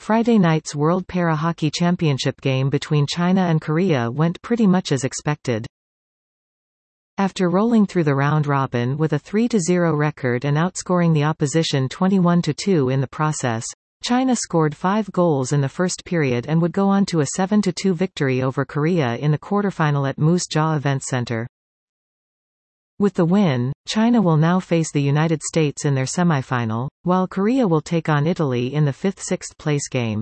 Friday night's World Para Hockey Championship game between China and Korea went pretty much as expected. After rolling through the round robin with a 3-0 record and outscoring the opposition 21-2 in the process, China scored 5 goals in the first period and would go on to a 7-2 victory over Korea in the quarterfinal at Moose Jaw Events Center. With the win, China will now face the United States in their semifinal, while Korea will take on Italy in the 5th-6th place game.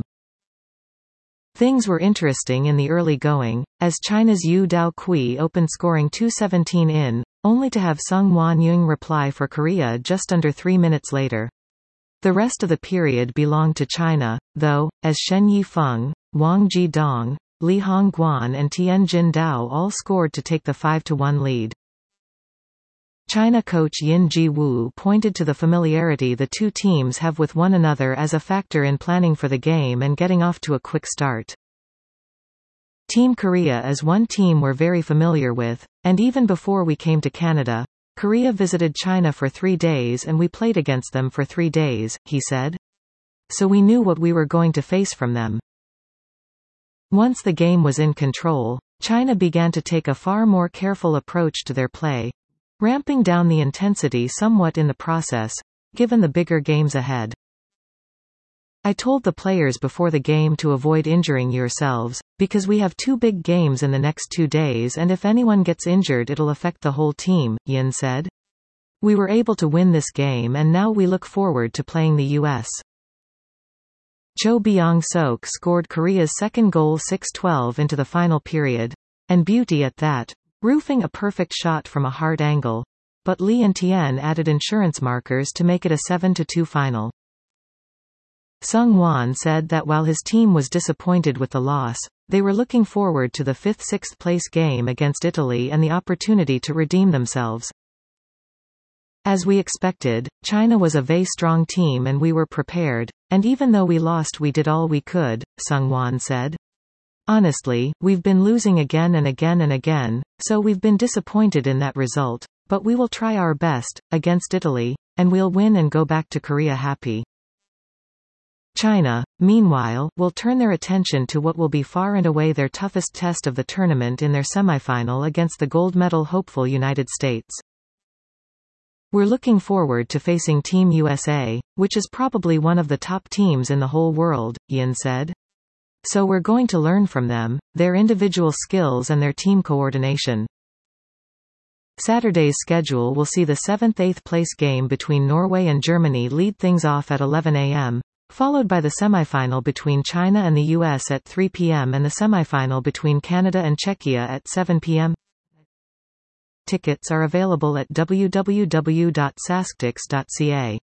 Things were interesting in the early going, as China's Yu Dao-kui opened scoring 2:17 in, only to have Sung Won-young reply for Korea just under 3 minutes later. The rest of the period belonged to China, though, as Shen Yifeng, Wang Ji-dong, Li Hongguan and Tian Jin Dao all scored to take the 5-1 lead. China coach Yin Ji-woo pointed to the familiarity the two teams have with one another as a factor in planning for the game and getting off to a quick start. Team Korea is one team we're very familiar with, and even before we came to Canada, Korea visited China for 3 days and we played against them for 3 days, he said. So we knew what we were going to face from them. Once the game was in control, China began to take a far more careful approach to their play, ramping down the intensity somewhat in the process, given the bigger games ahead. I told the players before the game to avoid injuring yourselves, because we have 2 big games in the next 2 days and if anyone gets injured it'll affect the whole team, Yin said. We were able to win this game and now we look forward to playing the US. Cho Byung-sok scored Korea's second goal 6-12 into the final period, and beauty at that, roofing a perfect shot from a hard angle, but Lee and Tian added insurance markers to make it a 7-2 final. Sung Won said that while his team was disappointed with the loss, they were looking forward to the 5th-6th place game against Italy and the opportunity to redeem themselves. As we expected, China was a very strong team and we were prepared, and even though we lost we did all we could, Sung Won said. Honestly, we've been losing again and again and again, so we've been disappointed in that result, but we will try our best, against Italy, and we'll win and go back to Korea happy. China, meanwhile, will turn their attention to what will be far and away their toughest test of the tournament in their semifinal against the gold medal hopeful United States. We're looking forward to facing Team USA, which is probably one of the top teams in the whole world, Yin said. So we're going to learn from them, their individual skills and their team coordination. Saturday's schedule will see the 7th-8th place game between Norway and Germany lead things off at 11 a.m., followed by the semifinal between China and the US at 3 p.m. and the semifinal between Canada and Czechia at 7 p.m. Tickets are available at www.sasktix.ca.